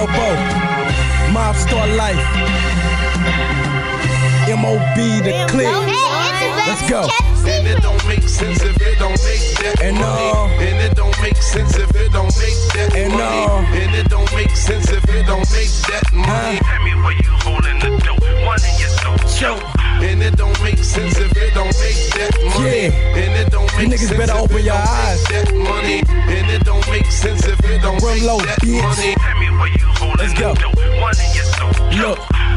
Robo, Mobstar Life, M.O.B. the click. Let's go. And it don't make sense if it don't make that money. And it don't make sense if it don't make that money. And it don't make sense if it don't make that money. Tell me where you holding the dope, one in your soul. Choke. And it don't make sense if it don't make that money. And it don't make sense better if open it your don't eyes. make that money. And it don't make sense if it don't make low, that bitch. money. Tell me where you holding the dope, one in your soul. Look,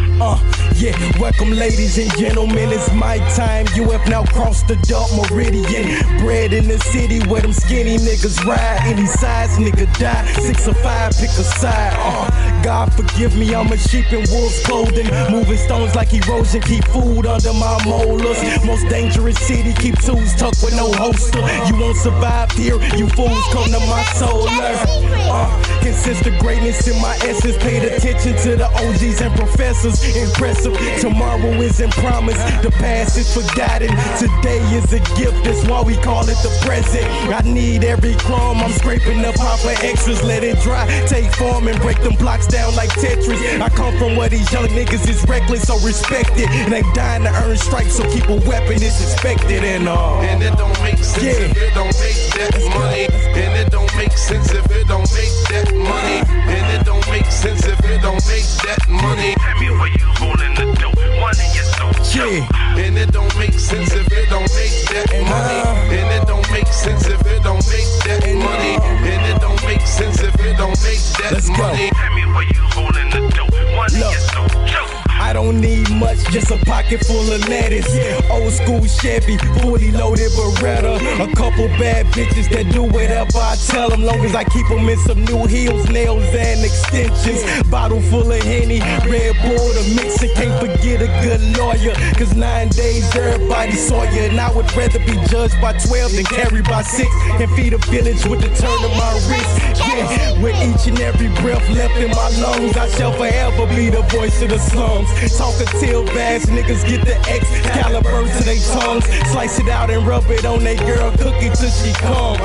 welcome ladies and gentlemen, it's my time. You have now crossed the dark meridian. Bred in the city where them skinny niggas ride. Any size nigga die, 6 or 5, pick a side. God forgive me, I'm a sheep in wolf's clothing. Moving stones like erosion, keep food under my molars. Most dangerous city, keep tools tucked with no holster. You won't survive here, you fools come to my solar. Can sense the greatness in my essence. Paid attention to the OGs and professors. Impressive, tomorrow isn't promised. The past is forgotten, today is a gift. That's why we call it the present. I need every crumb, I'm scraping up hot for extras. Let it dry, take form and break them blocks down like Tetris. I come from where these young niggas is reckless, so respect it. And they dying to earn stripes, so keep a weapon, it's expected and all. And it don't make sense if it don't make that money. And it don't make sense if it don't make that money. And it don't make sense if it don't make that money. Tell me where you holding the dope, one in your soul. And it don't make sense if it don't make that money. And it don't make sense if it don't make that money. And it don't make sense if it don't make that money. Tell me where you holding the dope, one in your soul. I don't need much, just a pocket full of lettuce. Old school Chevy, fully loaded Beretta. A couple bad bitches that do whatever I tell them, long as I keep them in some new heels, nails, and extensions. Bottle full of Henny, Red Bull to mix it. Can't forget a good lawyer, cause 9 days everybody saw you. And I would rather be judged by 12 than carried by 6. Can feed a village with the turn of my wrist. Yeah, with each and every breath left in my lungs, I shall forever be the voice of the slums. Talk until vast niggas get the Excalibur to they tongues. Slice it out and rub it on they girl cookie till she come.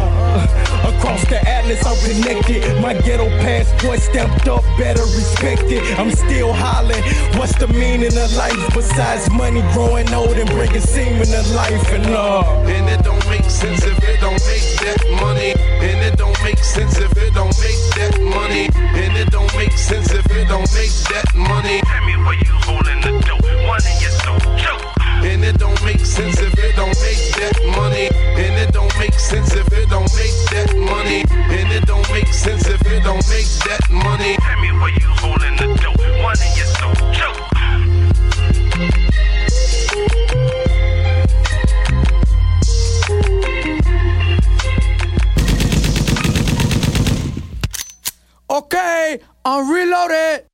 Across the atlas I'm connected. My ghetto passport stamped up, better respected. I'm still hollering, what's the meaning of life besides money, growing old and bringing semen to life and all. And it don't make sense if it don't make that money. And it don't make sense if it don't make that money. And it don't make sense if it don't make that money. Tell me where you holding the dope, one in your soul. And it don't make sense if it don't make that money. And it don't make sense if it don't make that money. And it don't make sense if it don't make that money. Tell me where you holding the dope, one in your soul. Okay, I'm reloaded.